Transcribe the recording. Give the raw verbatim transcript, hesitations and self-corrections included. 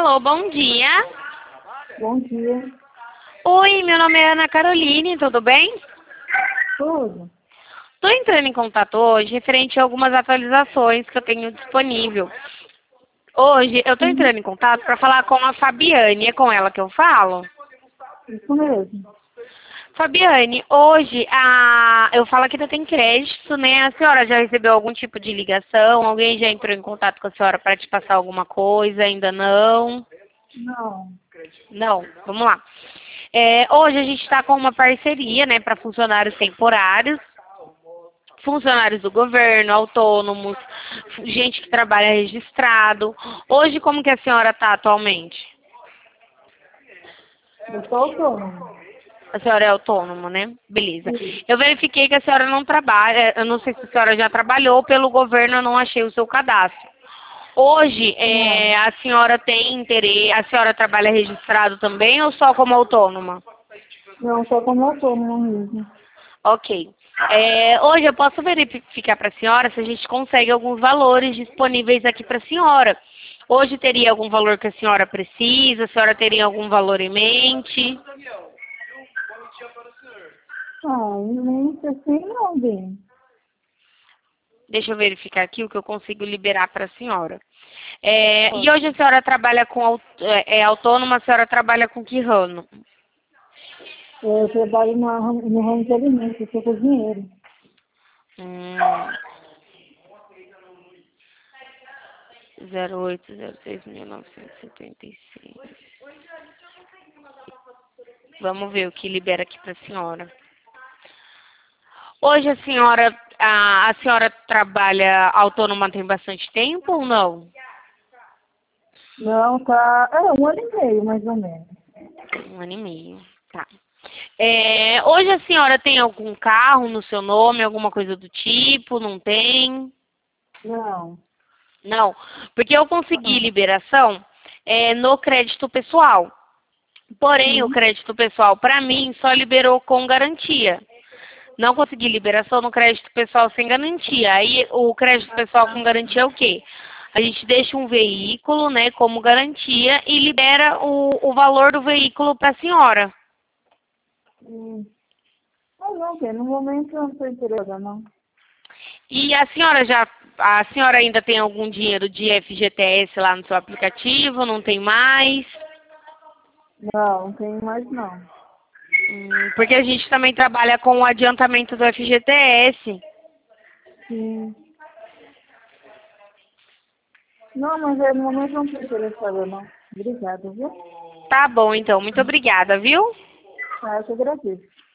Alô, bom dia. Bom dia. Oi, meu nome é Ana Caroline, tudo bem? Tudo? Estou entrando em contato hoje referente a algumas atualizações que eu tenho disponível. Hoje eu estou Sim, entrando em contato para falar com a Fabiane, é com ela que eu falo? isso mesmo. Fabiane, hoje a... eu falo que não tem crédito, né? A senhora já recebeu algum tipo de ligação? Alguém já entrou em contato com a senhora para te passar alguma coisa? Ainda não? Não. Não, vamos lá. É, hoje a gente está com uma parceria, né, para funcionários temporários, funcionários do governo, autônomos, gente que trabalha registrado. Hoje, como que a senhora está atualmente? Eu sou autônoma. A senhora é autônoma, né? Beleza. Sim. Eu verifiquei que a senhora não trabalha, eu não sei se a senhora já trabalhou, pelo governo eu não achei o seu cadastro. Hoje, é, Não. a senhora tem interesse, a senhora trabalha registrado também ou só como autônoma? Não, só como autônoma mesmo. Ok. É, hoje eu posso verificar para a senhora se a gente consegue alguns valores disponíveis aqui para a senhora. Hoje teria algum valor que a senhora precisa? A senhora teria algum valor em mente? Ah, nem sei assim não, bem. Deixa eu verificar aqui o que eu consigo liberar para a senhora. É, e Pode. hoje a senhora trabalha com au- é, é autônoma, a senhora trabalha com que ramo? Eu trabalho no, ramo- no ramo de alimentos, eu sou cozinheiro. Hum, zero oito zero seis mil novecentos e setenta e seis. Vamos ver o que libera aqui para a senhora. Hoje a senhora, a, a senhora trabalha autônoma tem bastante tempo ou não? Não, tá. É, um ano e meio, mais ou menos. Um ano e meio, tá. É, hoje a senhora tem algum carro no seu nome, alguma coisa do tipo? Não tem? Não. Não, porque eu consegui Não. liberação é, no crédito pessoal. Porém, o Sim. crédito pessoal, para mim, só liberou com garantia. Não consegui liberação no crédito pessoal sem garantia. Aí, o crédito pessoal com garantia é o quê? A gente deixa um veículo, né, como garantia e libera o, o valor do veículo para a senhora. Hum. Mas não, bem, no momento eu não estou interessada, não. E a senhora já, a senhora ainda tem algum dinheiro de F G T S lá no seu aplicativo? Não tem mais? Não, não tenho mais não. Hum, porque a gente também trabalha com o adiantamento do F G T S. Sim. Não, mas é, no momento eu não estou interessada, não. Obrigada, viu? Tá bom, então. Muito obrigada, viu? Ah, eu que agradeço.